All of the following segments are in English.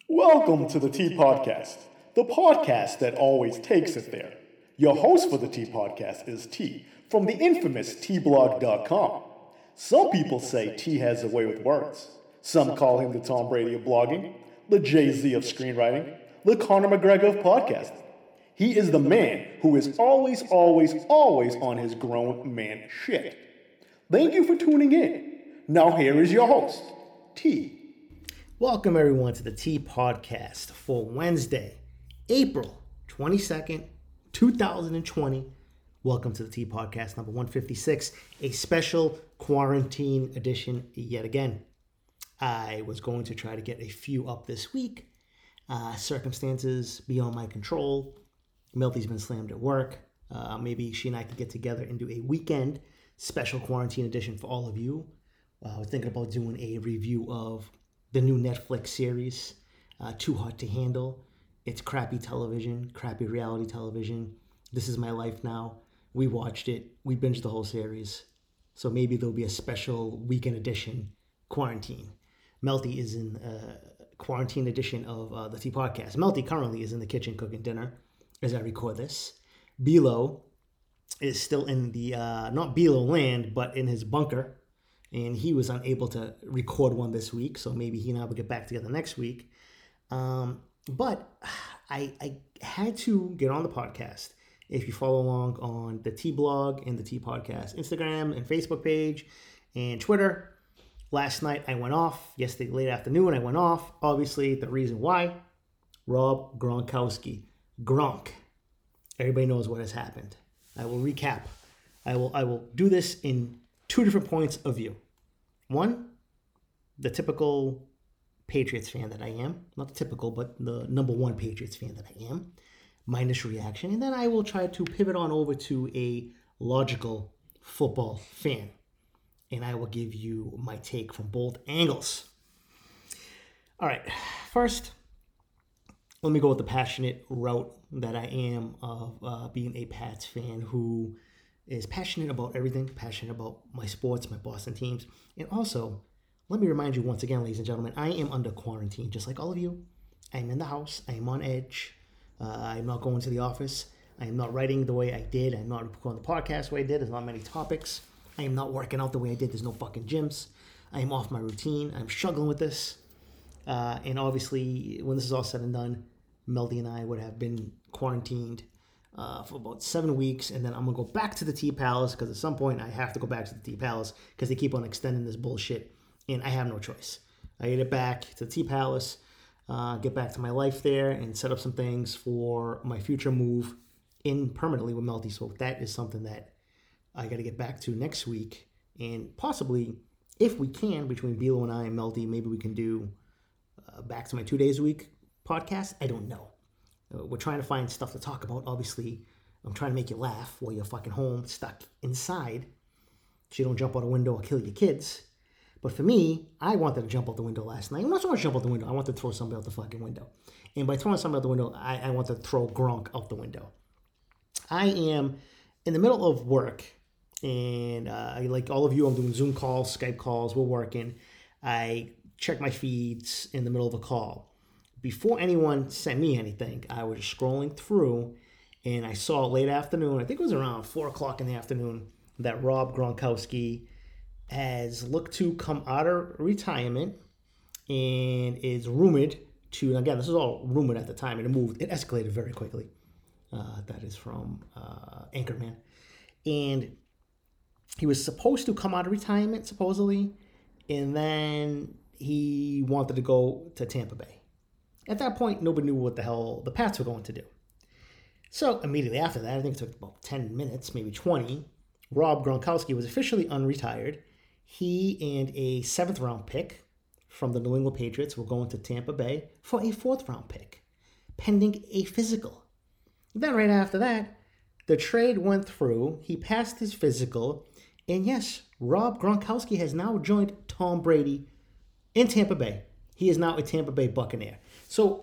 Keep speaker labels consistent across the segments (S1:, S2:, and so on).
S1: Welcome to the Tea Podcast, the podcast that always takes it there. Your host for the Tea Podcast is T from the infamous tblog.com. Some people say T has a way with words. Some call him the Tom Brady of blogging, the Jay-Z of screenwriting, the Conor McGregor of podcasting. He is the man who is always on his grown man shit. Thank you for tuning in. Now here is your host, T.
S2: Welcome, everyone, to the Tea Podcast for Wednesday, April 22nd, 2020. Welcome to the Tea Podcast number 156, a special quarantine edition yet again. I was going to try to get a few up this week. Circumstances beyond my control. Melty's been slammed at work. Maybe she and I could get together and do a weekend special quarantine edition for all of you. I was thinking about doing a review of the new Netflix series, Too Hot to Handle. It's crappy television, crappy reality television. This is my life now. We watched it. We binged the whole series. So maybe there'll be a special weekend edition quarantine. Melty is in quarantine edition of the Tea Podcast. Melty currently is in the kitchen cooking dinner as I record this. Bilo is still in the, not Bilo land, but in his bunker. And he was unable to record one this week, so maybe he and I will get back together next week. But I had to get on the podcast. If you follow along on the T blog and the T Podcast Instagram and Facebook page and Twitter, last night I went off. Yesterday late afternoon I went off. Obviously, the reason why, Rob Gronkowski. Gronk. Everybody knows what has happened. I will recap. I will do this in two different points of view. One, the typical Patriots fan that I am. Not the typical, but the number one Patriots fan that I am. My initial reaction. And then I will try to pivot on over to a logical football fan. And I will give you my take from both angles. All right. First, let me go with the passionate route that I am of being a Pats fan who is passionate about everything, passionate about my sports, my Boston teams. And also, let me remind you once again, ladies and gentlemen, I am under quarantine, just like all of you. I am in the house. I am on edge. I'm not going to the office. I am not writing the way I did. I'm not recording the podcast the way I did. There's not many topics. I am not working out the way I did. There's no fucking gyms. I am off my routine. I'm struggling with this. And obviously, when this is all said and done, Melody and I would have been quarantined for about 7 weeks, and then I'm going to go back to the Tea Palace, because at some point I have to go back to the Tea Palace, because they keep on extending this bullshit, and I have no choice. I get back to the Tea Palace, get back to my life there, and set up some things for my future move in permanently with Melty. So that is something that I got to get back to next week, and possibly, if we can, between Bilo and I and Melty, maybe we can do back to my 2 days a week podcast. I don't know. We're trying to find stuff to talk about. Obviously, I'm trying to make you laugh while you're fucking home, stuck inside, so you don't jump out a window or kill your kids. But for me, I wanted to jump out the window last night. I'm not so much jump out the window. I wanted to throw somebody out the fucking window. And by throwing somebody out the window, I want to throw Gronk out the window. I am in the middle of work, and like all of you, I'm doing Zoom calls, Skype calls. We're working. I check my feeds in the middle of a call. Before anyone sent me anything, I was just scrolling through, and I saw late afternoon, I think it was around 4 o'clock in the afternoon, that Rob Gronkowski has looked to come out of retirement and is rumored to, again, this is all rumored at the time, and it escalated very quickly. That is from Anchorman. And he was supposed to come out of retirement, supposedly, and then he wanted to go to Tampa Bay. At that point, nobody knew what the hell the Pats were going to do. So immediately after that, I think it took about 10 minutes, maybe 20, Rob Gronkowski was officially unretired. He and a 7th round pick from the New England Patriots were going to Tampa Bay for a 4th round pick, pending a physical. Then right after that, the trade went through. He passed his physical. And yes, Rob Gronkowski has now joined Tom Brady in Tampa Bay. He is now a Tampa Bay Buccaneer. So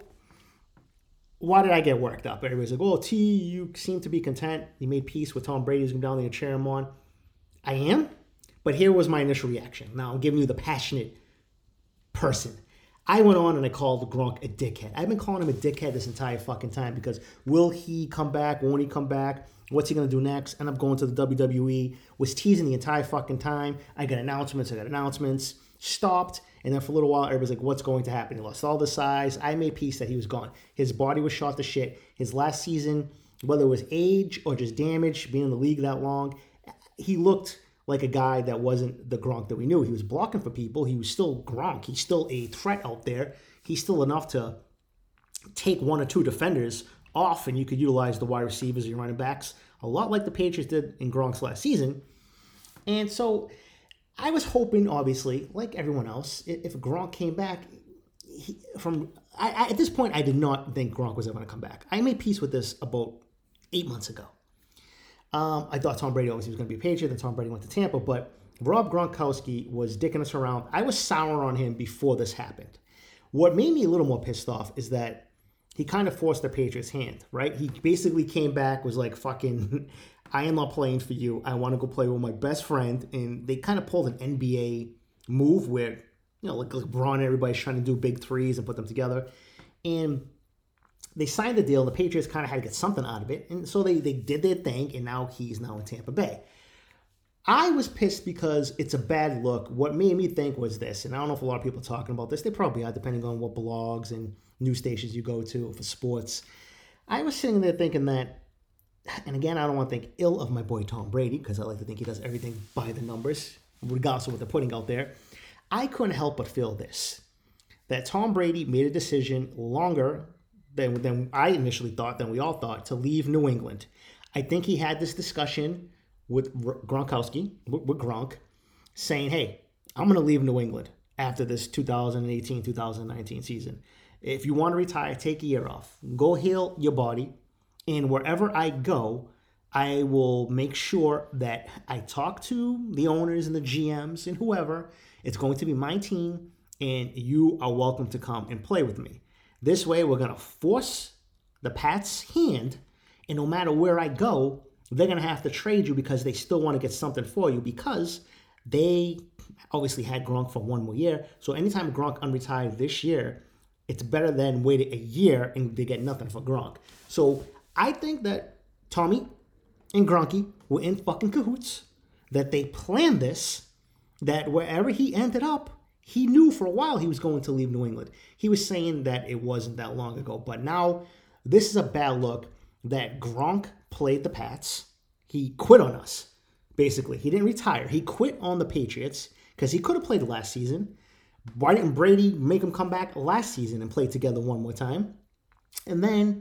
S2: why did I get worked up? Everybody's like, oh, T, you seem to be content. You made peace with Tom Brady. He's going down there and cheer him on. I am. But here was my initial reaction. Now I'm giving you the passionate person. I went on and I called Gronk a dickhead. I've been calling him a dickhead this entire fucking time because will he come back? Won't he come back? What's he going to do next? End up going to the WWE. Was teasing the entire fucking time. I got announcements. Stopped. And then for a little while, everybody's like, what's going to happen? He lost all the size. I made peace that he was gone. His body was shot to shit. His last season, whether it was age or just damage, being in the league that long, he looked like a guy that wasn't the Gronk that we knew. He was blocking for people. He was still Gronk. He's still a threat out there. He's still enough to take one or two defenders off, and you could utilize the wide receivers or your running backs a lot like the Patriots did in Gronk's last season. And so I was hoping, obviously, like everyone else, if Gronk came back, at this point, I did not think Gronk was ever going to come back. I made peace with this about 8 months ago. I thought Tom Brady obviously was going to be a Patriot, then Tom Brady went to Tampa, but Rob Gronkowski was dicking us around. I was sour on him before this happened. What made me a little more pissed off is that he kind of forced the Patriots' hand, right? He basically came back, was like, fucking, I am not playing for you. I want to go play with my best friend. And they kind of pulled an NBA move where, like LeBron and everybody's trying to do big threes and put them together. And they signed the deal, and the Patriots kind of had to get something out of it. And so they did their thing, and now he's now in Tampa Bay. I was pissed because it's a bad look. What made me think was this, and I don't know if a lot of people are talking about this. They probably are, depending on what blogs and news stations you go to for sports. I was sitting there thinking that, and again, I don't want to think ill of my boy Tom Brady, because I like to think he does everything by the numbers, regardless of what they're putting out there. I couldn't help but feel this, that Tom Brady made a decision longer than I initially thought, than we all thought, to leave New England. I think he had this discussion with Gronkowski, with Gronk, saying, hey, I'm going to leave New England after this 2018-2019 season. If you want to retire, take a year off. Go heal your body. And wherever I go, I will make sure that I talk to the owners and the GMs and whoever. It's going to be my team, and you are welcome to come and play with me. This way, we're going to force the Pats' hand, and no matter where I go, they're going to have to trade you because they still want to get something for you, because they obviously had Gronk for one more year. So anytime Gronk unretired this year, it's better than waiting a year and they get nothing for Gronk. So I think that Tommy and Gronky were in fucking cahoots, that they planned this, that wherever he ended up, he knew for a while he was going to leave New England. He was saying that it wasn't that long ago, but now this is a bad look that Gronk played the Pats. He quit on us, basically. He didn't retire. He quit on the Patriots because he could have played last season. Why didn't Brady make him come back last season and play together one more time? And then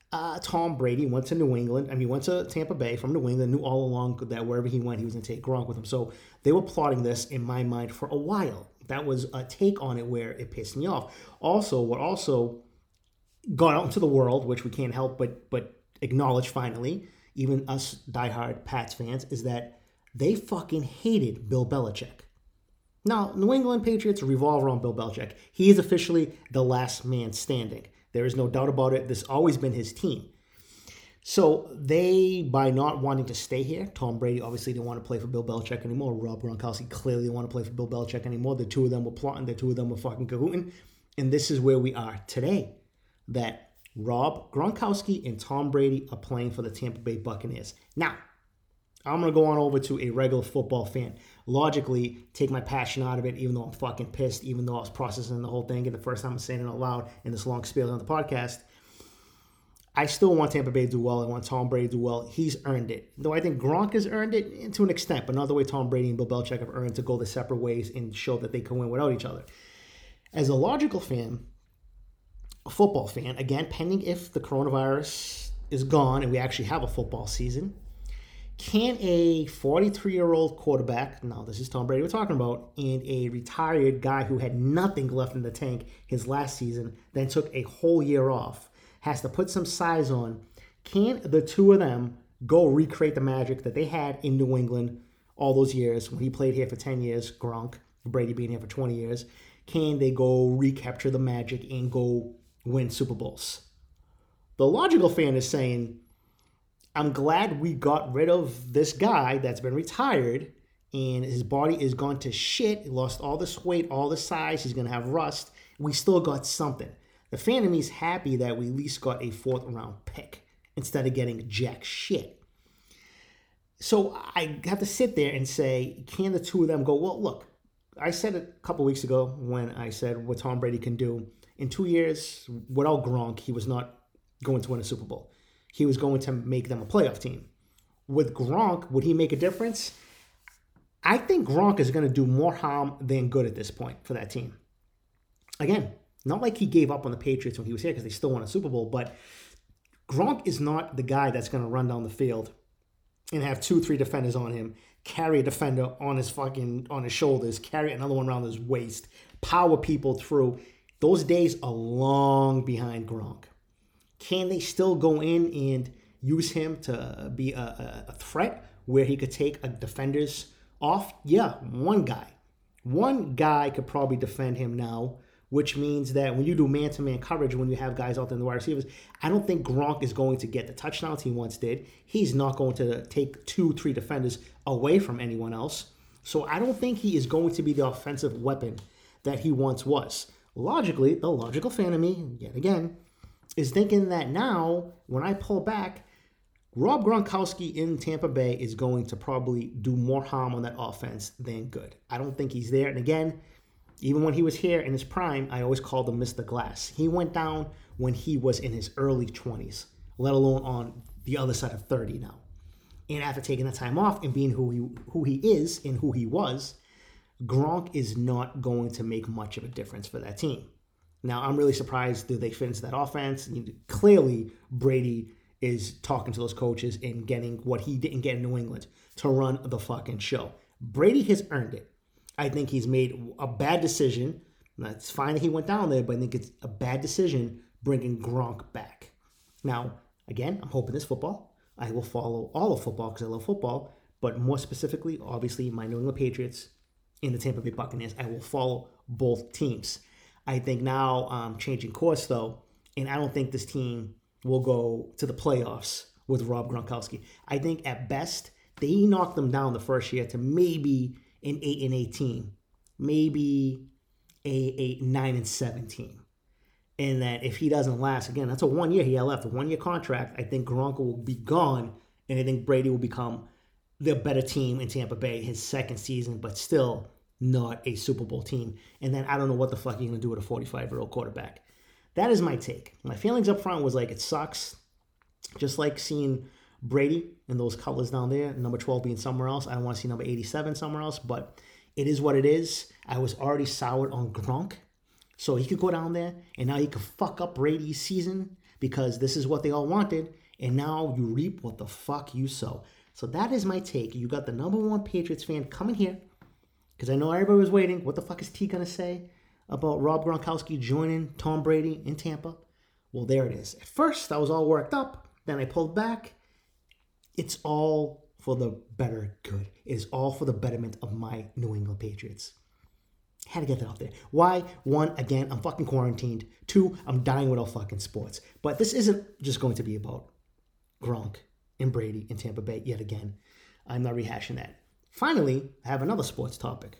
S2: Tom Brady went to New England. I mean, went to Tampa Bay from New England, knew all along that wherever he went, he was going to take Gronk with him. So they were plotting this in my mind for a while. That was a take on it where it pissed me off. Also, what also got out into the world, which we can't help but acknowledge finally, even us diehard Pats fans, is that they fucking hated Bill Belichick. Now, New England Patriots revolve around Bill Belichick. He is officially the last man standing. There is no doubt about it. This has always been his team. So they, by not wanting to stay here, Tom Brady obviously didn't want to play for Bill Belichick anymore. Rob Gronkowski clearly didn't want to play for Bill Belichick anymore. The two of them were plotting. The two of them were fucking cahooting. And this is where we are today. That Rob Gronkowski and Tom Brady are playing for the Tampa Bay Buccaneers. Now, I'm going to go on over to a regular football fan. Logically, take my passion out of it, even though I'm fucking pissed, even though I was processing the whole thing, and the first time I'm saying it out loud in this long spiel on the podcast. I still want Tampa Bay to do well. I want Tom Brady to do well. He's earned it. Though I think Gronk has earned it to an extent, but not the way Tom Brady and Bill Belichick have earned to go their separate ways and show that they can win without each other. As a logical fan, a football fan, again, pending if the coronavirus is gone and we actually have a football season, can a 43-year-old quarterback, now this is Tom Brady we're talking about, and a retired guy who had nothing left in the tank his last season, then took a whole year off, has to put some size on, can the two of them go recreate the magic that they had in New England all those years when he played here for 10 years, Gronk, Brady being here for 20 years, can they go recapture the magic and go win Super Bowls? The logical fan is saying, I'm glad we got rid of this guy that's been retired and his body is gone to shit. He lost all this weight, all the size. He's going to have rust. we still got something. The fan of me is happy that we at least got a 4th round pick instead of getting jack shit. So I have to sit there and say, can the two of them go, well, look, I said it a couple weeks ago when I said what Tom Brady can do. In 2 years, without Gronk, he was not going to win a Super Bowl. He was going to make them a playoff team. With Gronk, would he make a difference? I think Gronk is going to do more harm than good at this point for that team. Again, not like he gave up on the Patriots when he was here because they still won a Super Bowl, but Gronk is not the guy that's going to run down the field and have 2-3 defenders on him, carry a defender on his shoulders, carry another one around his waist, power people through. Those days are long behind Gronk. Can they still go in and use him to be a threat where he could take a defender's off? Yeah, one guy could probably defend him now, which means that when you do man-to-man coverage, when you have guys out there in the wide receivers, I don't think Gronk is going to get the touchdowns he once did. He's not going to take 2-3 defenders away from anyone else. So I don't think he is going to be the offensive weapon that he once was. Logically, the logical fan of me, yet again, is thinking that now, when I pull back, Rob Gronkowski in Tampa Bay is going to probably do more harm on that offense than good. I don't think he's there. And again, even when he was here in his prime, I always called him Mr. Glass. He went down when he was in his early 20s, let alone on the other side of 30 now. And after taking the time off and being who he is and who he was, Gronk is not going to make much of a difference for that team. Now, I'm really surprised that they fit into that offense. Clearly, Brady is talking to those coaches and getting what he didn't get in New England to run the fucking show. Brady has earned it. I think he's made a bad decision. Now, it's fine that he went down there, but I think it's a bad decision bringing Gronk back. Now, again, I'm hoping this football. I will follow all of football because I love football, but more specifically, obviously, my New England Patriots and the Tampa Bay Buccaneers. I will follow both teams. I think now I'm changing course, though, and I don't think this team will go to the playoffs with Rob Gronkowski. I think at best, they knocked them down the first year to maybe an 8-8 team, maybe a 9-7 team. And that if he doesn't last, again, that's a 1 year he had left, a 1 year contract. I think Gronk will be gone, and I think Brady will become the better team in Tampa Bay his second season, but still not a Super Bowl team. And then I don't know what the fuck you're going to do with a 45-year-old quarterback. That is my take. My feelings up front was like, it sucks. Just like seeing Brady in those colors down there, number 12 being somewhere else. I don't want to see number 87 somewhere else, but it is what it is. I was already soured on Gronk. So he could go down there, and now he could fuck up Brady's season because this is what they all wanted, and now you reap what the fuck you sow. So that is my take. You got the number one Patriots fan coming here, because I know everybody was waiting. What the fuck is T going to say about Rob Gronkowski joining Tom Brady in Tampa? Well, there it is. At first, I was all worked up. Then I pulled back. It's all for the better good. It is all for the betterment of my New England Patriots. Had to get that out there. Why? One, again, I'm fucking quarantined. Two, I'm dying without fucking sports. But this isn't just going to be about Gronk and Brady in Tampa Bay yet again. I'm not rehashing that. Finally, I have another sports topic.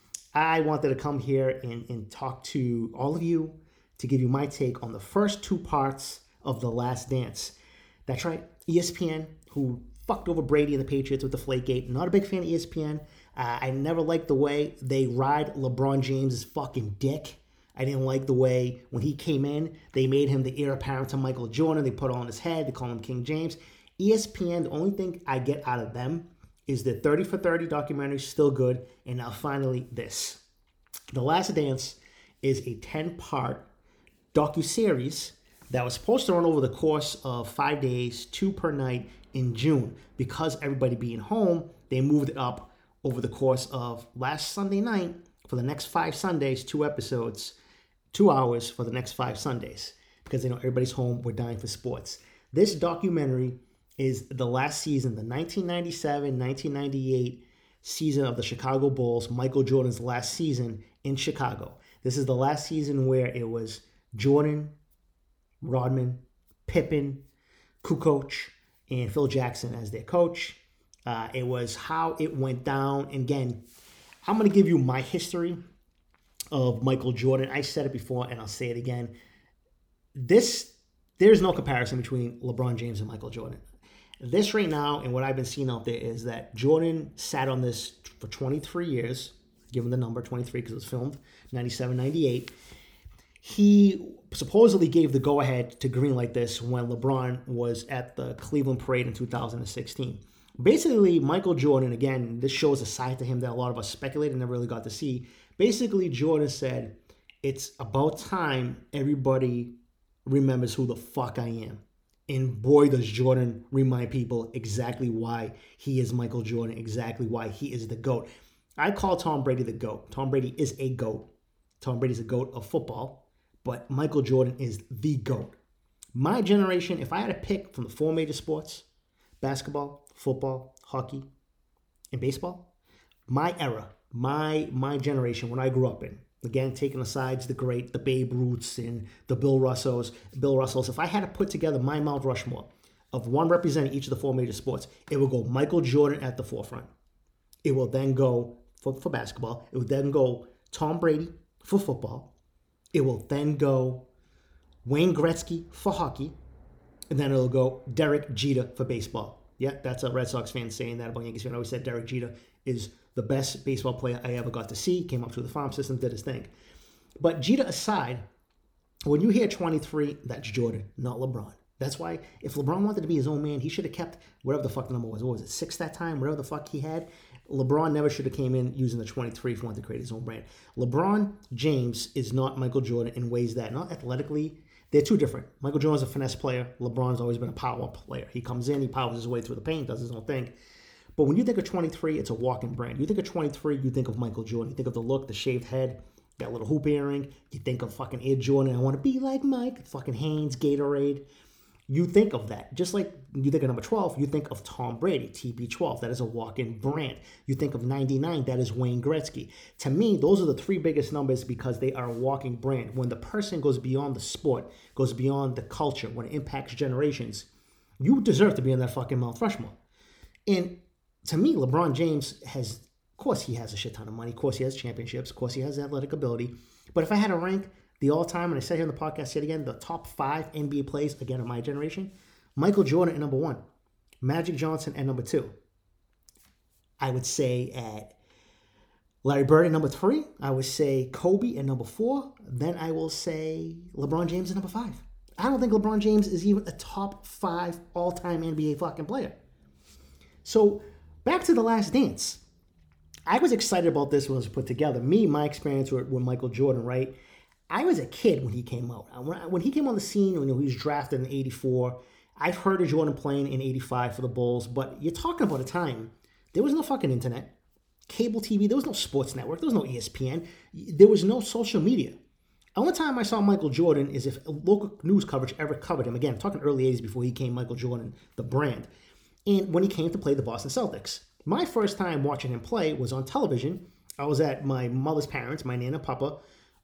S2: I wanted to come here and talk to all of you to give you my take on the first two parts of The Last Dance. That's right, ESPN, who fucked over Brady and the Patriots with the Deflategate. Not a big fan of ESPN. I never liked the way they ride LeBron James' fucking dick. I didn't like the way when he came in, they made him the heir apparent to Michael Jordan. They put it on his head. They call him King James. ESPN, the only thing I get out of them is the 30 for 30 documentary, still good. And now finally this. The Last Dance is a 10-part docuseries that was supposed to run over the course of 5 days, 2 per night in June. Because everybody being home, they moved it up over the course of last Sunday night for the next 5 Sundays, 2 episodes, 2 hours for the next 5 Sundays. Because they know everybody's home, we're dying for sports. This documentary is the last season, the 1997-1998 season of the Chicago Bulls, Michael Jordan's last season in Chicago. This is the last season where it was Jordan, Rodman, Pippen, Kukoc, and Phil Jackson as their coach. It was how it went down. And again, I'm going to give you my history of Michael Jordan. I said it before and I'll say it again. There's no comparison between LeBron James and Michael Jordan. This right now, and what I've been seeing out there, is that Jordan sat on this for 23 years, given the number 23 because it was filmed 97, 98. He supposedly gave the go-ahead to greenlight this when LeBron was at the Cleveland Parade in 2016. Basically, Michael Jordan, again, this shows a side to him that a lot of us speculated and never really got to see. Basically, Jordan said, it's about time everybody remembers who the fuck I am. And boy, does Jordan remind people exactly why he is Michael Jordan, exactly why he is the GOAT. I call Tom Brady the GOAT. Tom Brady is a GOAT. Tom Brady is a GOAT of football, but Michael Jordan is the GOAT. My generation, if I had to pick from the four major sports, basketball, football, hockey, and baseball, my era, my generation, when I grew up in, again, taking aside the Babe Ruths and the Bill Russells. If I had to put together my Mount Rushmore of one representing each of the four major sports, it would go Michael Jordan at the forefront. It will then go for basketball. It would then go Tom Brady for football. It will then go Wayne Gretzky for hockey. And then it'll go Derek Jeter for baseball. Yeah, that's a Red Sox fan saying that about Yankees fan. I always said Derek Jeter is the best baseball player I ever got to see. Came up through the farm system, did his thing. But Jeter aside, when you hear 23, that's Jordan, not LeBron. That's why if LeBron wanted to be his own man, he should have kept whatever the fuck the number was. What was it, 6 that time? Whatever the fuck he had. LeBron never should have came in using the 23 if he wanted to create his own brand. LeBron James is not Michael Jordan in ways that, not athletically, they're two different. Michael Jordan's a finesse player. LeBron's always been a power player. He comes in, he powers his way through the paint, does his own thing. But when you think of 23, it's a walking brand. You think of 23, you think of Michael Jordan. You think of the look, the shaved head, that little hoop earring. You think of fucking Air Jordan. I want to be like Mike. Fucking Hanes, Gatorade. You think of that. Just like you think of number 12, you think of Tom Brady, TB12. That is a walk-in brand. You think of 99, that is Wayne Gretzky. To me, those are the three biggest numbers because they are a walking brand. When the person goes beyond the sport, goes beyond the culture, when it impacts generations, you deserve to be in that fucking Mount Rushmore. And to me, LeBron James has, of course, he has a shit ton of money. Of course, he has championships. Of course, he has athletic ability. But if I had to rank the all-time, and I said here on the podcast yet again, the top 5 NBA players, again, of my generation, Michael Jordan at number 1, Magic Johnson at number 2. I would say at Larry Bird at number 3. I would say Kobe at number 4. Then I will say LeBron James at number 5. I don't think LeBron James is even a top 5 all-time NBA fucking player. So back to The Last Dance. I was excited about this when it was put together. My experience with Michael Jordan, right? I was a kid when he came out. When he came on the scene, when he was drafted in 84, I've heard of Jordan playing in 85 for the Bulls, but you're talking about a time, there was no fucking internet, cable TV, there was no sports network, there was no ESPN, there was no social media. The only time I saw Michael Jordan is if local news coverage ever covered him. Again, I'm talking early 80s before he came Michael Jordan, the brand. And when he came to play the Boston Celtics. My first time watching him play was on television. I was at my mother's parents, my Nana Papa.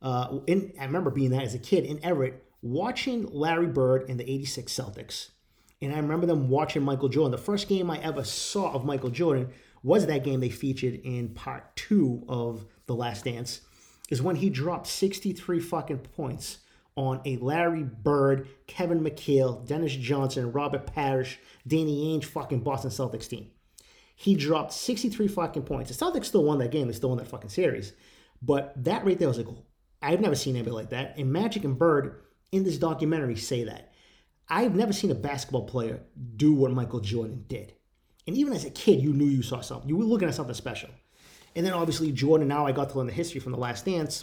S2: I remember being that as a kid in Everett, watching Larry Bird and the 86 Celtics. And I remember them watching Michael Jordan. The first game I ever saw of Michael Jordan was that game they featured in part 2 of The Last Dance, is when he dropped 63 fucking points on a Larry Bird, Kevin McHale, Dennis Johnson, Robert Parrish, Danny Ainge fucking Boston Celtics team. He dropped 63 fucking points. The Celtics still won that game. They still won that fucking series. But that right there was like, I've never seen anybody like that. And Magic and Bird in this documentary say that. I've never seen a basketball player do what Michael Jordan did. And even as a kid, you knew you saw something. You were looking at something special. And then obviously Jordan, now I got to learn the history from The Last Dance.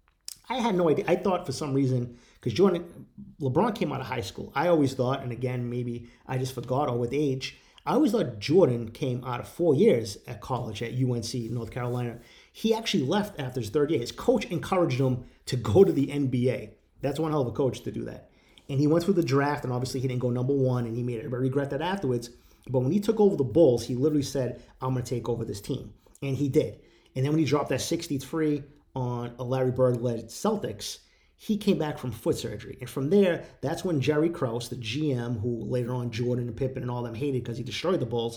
S2: I had no idea. I thought for some reason, because LeBron came out of high school. I always thought, and again, maybe I just forgot or with age, I always thought Jordan came out of 4 years at college at UNC, North Carolina. He actually left after his 3rd year. His coach encouraged him to go to the NBA. That's one hell of a coach to do that. And he went through the draft, and obviously he didn't go number 1, and he made everybody regret that afterwards. But when he took over the Bulls, he literally said, I'm going to take over this team. And he did. And then when he dropped that 63 on a Larry Bird-led Celtics, he came back from foot surgery. And from there, that's when Jerry Krause, the GM, who later on Jordan and Pippen and all them hated because he destroyed the Bulls,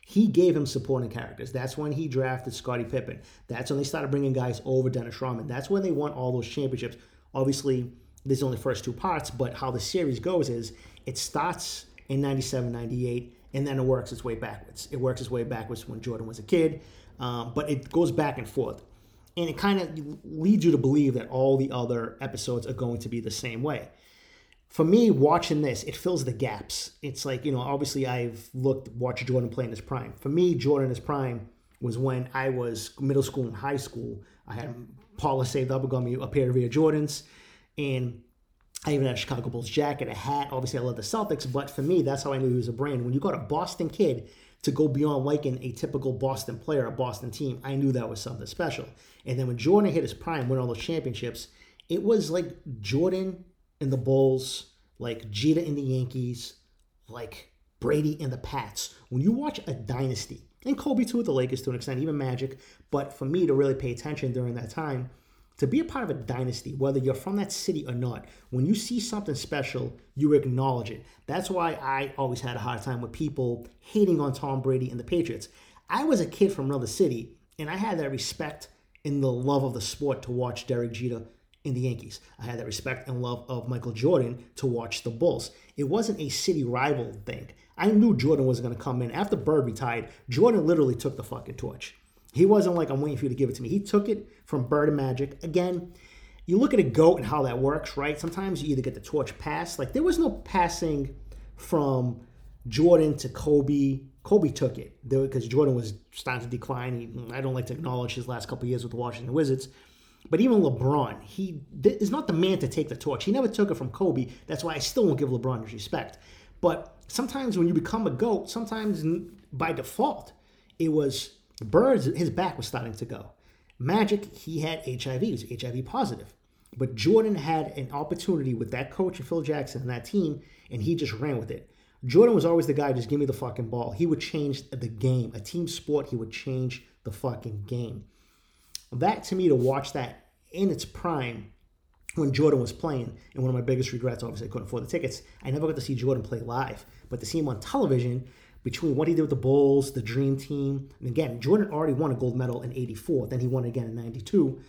S2: he gave him supporting characters. That's when he drafted Scottie Pippen. That's when they started bringing guys over, Dennis Rodman. That's when they won all those championships. Obviously, there's only the first two parts, but how the series goes is it starts in 97, 98, and then it works its way backwards. It works its way backwards when Jordan was a kid, but it goes back and forth. And it kind of leads you to believe that all the other episodes are going to be the same way. For me, watching this, it fills the gaps. It's like, obviously I've watched Jordan play in his prime. For me, Jordan in his prime was when I was middle school and high school. I had Paula saved up and got me a pair of Air Jordans. And I even had a Chicago Bulls jacket, a hat. Obviously, I love the Celtics. But for me, that's how I knew he was a brand. When you got a Boston kid to go beyond liking a typical Boston player, a Boston team, I knew that was something special. And then when Jordan hit his prime, win all those championships, it was like Jordan in the Bulls, like Jeter in the Yankees, like Brady in the Pats. When you watch a dynasty, and Kobe too with the Lakers to an extent, even Magic, but for me to really pay attention during that time, to be a part of a dynasty, whether you're from that city or not, when you see something special, you acknowledge it. That's why I always had a hard time with people hating on Tom Brady and the Patriots. I was a kid from another city, and I had that respect and the love of the sport to watch Derek Jeter in the Yankees. I had that respect and love of Michael Jordan to watch the Bulls. It wasn't a city rival thing. I knew Jordan was going to come in. After Bird retired, Jordan literally took the fucking torch. He wasn't like, I'm waiting for you to give it to me. He took it from Bird and Magic. Again, you look at a GOAT and how that works, right? Sometimes you either get the torch passed. Like, there was no passing from Jordan to Kobe. Kobe took it because Jordan was starting to decline. I don't like to acknowledge his last couple of years with the Washington Wizards. But even LeBron, he is not the man to take the torch. He never took it from Kobe. That's why I still won't give LeBron his respect. But sometimes when you become a GOAT, sometimes by default, it was Bird's, his back was starting to go. Magic, he had HIV. He was HIV positive. But Jordan had an opportunity with that coach and Phil Jackson and that team, and he just ran with it. Jordan was always the guy, just give me the fucking ball. He would change the game. A team sport, he would change the fucking game. That, to me, to watch that in its prime when Jordan was playing, and one of my biggest regrets, obviously I couldn't afford the tickets, I never got to see Jordan play live. But to see him on television, between what he did with the Bulls, the Dream Team, and again, Jordan already won a gold medal in 84, then he won again in 92.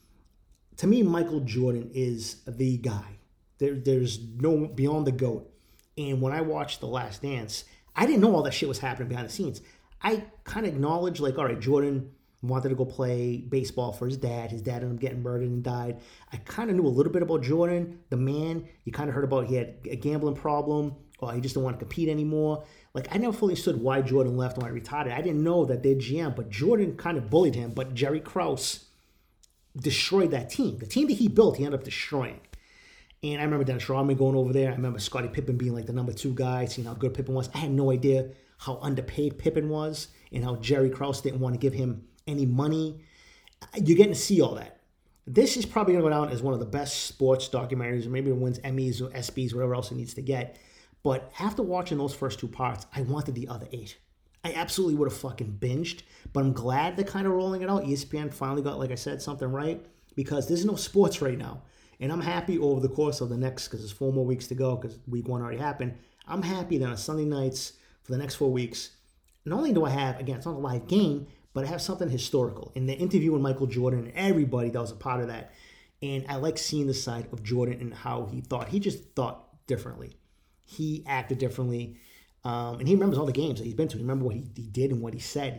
S2: To me, Michael Jordan is the guy. There's no beyond the GOAT. And when I watched The Last Dance, I didn't know all that shit was happening behind the scenes. I kind of acknowledged, like, all right, Jordan wanted to go play baseball for his dad. His dad ended up getting murdered and died. I kind of knew a little bit about Jordan, the man. You kind of heard about he had a gambling problem, or he just didn't want to compete anymore. Like, I never fully understood why Jordan left when I retired. I didn't know that their GM, but Jordan kind of bullied him. But Jerry Krause destroyed that team. The team that he built, he ended up destroying. And I remember Dennis Rodman going over there. I remember Scottie Pippen being like the number 2 guy, seeing how good Pippen was. I had no idea how underpaid Pippen was and how Jerry Krause didn't want to give him any money. You're getting to see all that. This is probably going to go down as one of the best sports documentaries, or maybe it wins Emmys or ESPYs, whatever else it needs to get. But after watching those first 2 parts, I wanted the other 8. I absolutely would have fucking binged, but I'm glad they're kind of rolling it out. ESPN finally got, like I said, something right, because there's no sports right now. And I'm happy over the course of the next, because there's 4 more weeks to go, because week 1 already happened. I'm happy that on Sunday nights for the next 4 weeks, not only do I have, again, it's not a live game, but I have something historical. In the interview with Michael Jordan and everybody that was a part of that. And I like seeing the side of Jordan and how he thought. He just thought differently. He acted differently. And he remembers all the games that he's been to. He remembers what he did and what he said.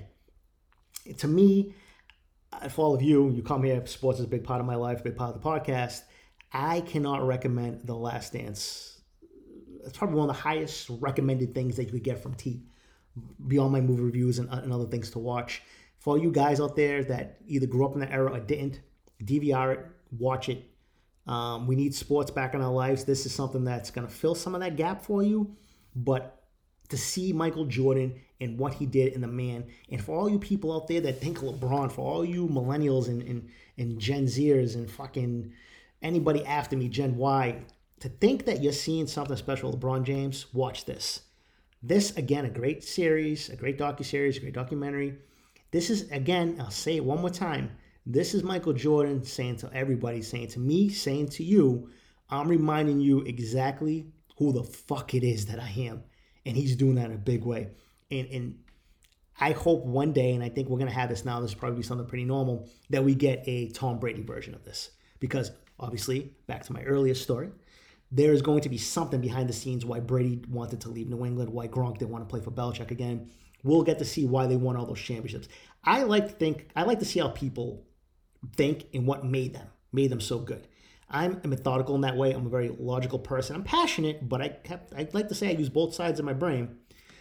S2: To me, for all of you, you come here, sports is a big part of my life, a big part of the podcast. I cannot recommend The Last Dance. It's probably one of the highest recommended things that you could get from T, beyond my movie reviews and other things to watch. For all you guys out there that either grew up in that era or didn't, DVR it, watch it. We need sports back in our lives. This is something that's going to fill some of that gap for you. But to see Michael Jordan and what he did in the man, and for all you people out there that think LeBron, for all you millennials and Gen Zers and fucking anybody after me, Gen Y, to think that you're seeing something special with LeBron James, watch this. This, again, a great series, a great docuseries, a great documentary. This is, again, I'll say it one more time. This is Michael Jordan saying to everybody, saying to me, saying to you, I'm reminding you exactly who the fuck it is that I am. And he's doing that in a big way. And I hope one day, and I think we're going to have this now, this will probably be something pretty normal, that we get a Tom Brady version of this. Because obviously, back to my earlier story, there is going to be something behind the scenes why Brady wanted to leave New England, why Gronk didn't want to play for Belichick again. We'll get to see why they won all those championships. I like to see how people think and what made them so good. I'm methodical in that way. I'm a very logical person. I'm passionate, but I like to say I use both sides of my brain.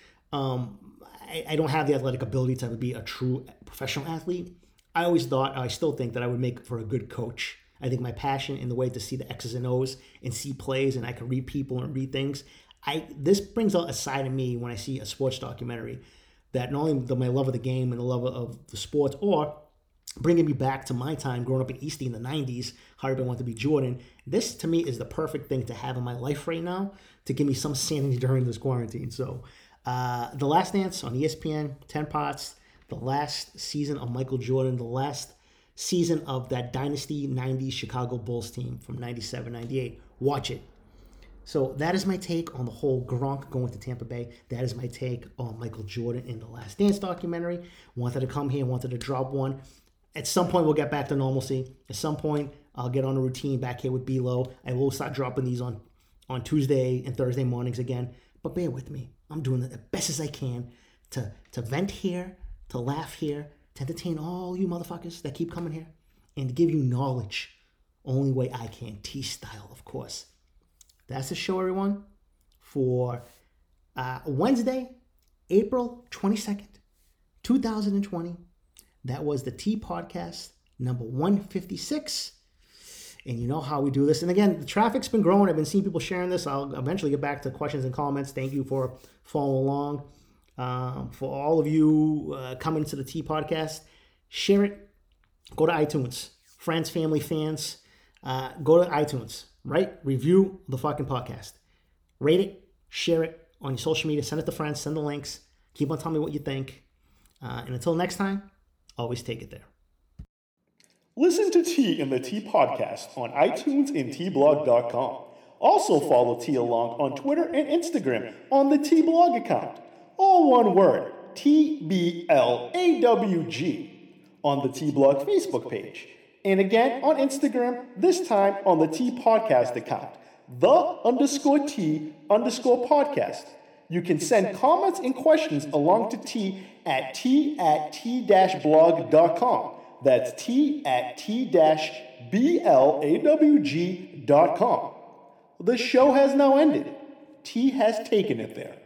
S2: I don't have the athletic ability to be a true professional athlete. I still think that I would make for a good coach. I think my passion in the way to see the X's and O's and see plays, and I can read people and read things. This brings out a side of me when I see a sports documentary that not only my love of the game and the love of the sports, or bringing me back to my time growing up in Eastie in the 90s, how everybody wanted to be Jordan. This, to me, is the perfect thing to have in my life right now to give me some sanity during this quarantine. So, The Last Dance on ESPN, 10 parts, the last season of Michael Jordan, the last season of that dynasty 90s Chicago Bulls team from 97, 98. Watch it. So that is my take on the whole Gronk going to Tampa Bay. That is my take on Michael Jordan in The Last Dance documentary. Wanted to come here, wanted to drop one. At some point, we'll get back to normalcy. At some point, I'll get on a routine back here with B-Lo. I will start dropping these on Tuesday and Thursday mornings again. But bear with me. I'm doing the best as I can to vent here, to laugh here, to entertain all you motherfuckers that keep coming here, and to give you knowledge. Only way I can. T-style, of course. That's the show, everyone, for Wednesday, April 22nd, 2020. That was the T Podcast, number 156. And you know how we do this. And again, the traffic's been growing. I've been seeing people sharing this. I'll eventually get back to questions and comments. Thank you for following along. For all of you coming to the T Podcast, share it. Go to iTunes. Friends, family, fans, go to iTunes. Right? Review the fucking podcast. Rate it. Share it on your social media. Send it to friends. Send the links. Keep on telling me what you think. And until next time, always take it there.
S1: Listen to T in the T Podcast on iTunes and tblog.com. Also follow T along on Twitter and Instagram on the T Blog account. All one word, TBLAWG, on the T Blog Facebook page. And again on Instagram, this time on the T Podcast account, _T_podcast. You can send comments and questions along to T at t-blog.com. That's t-blawg.com. The show has now ended. T has taken it there.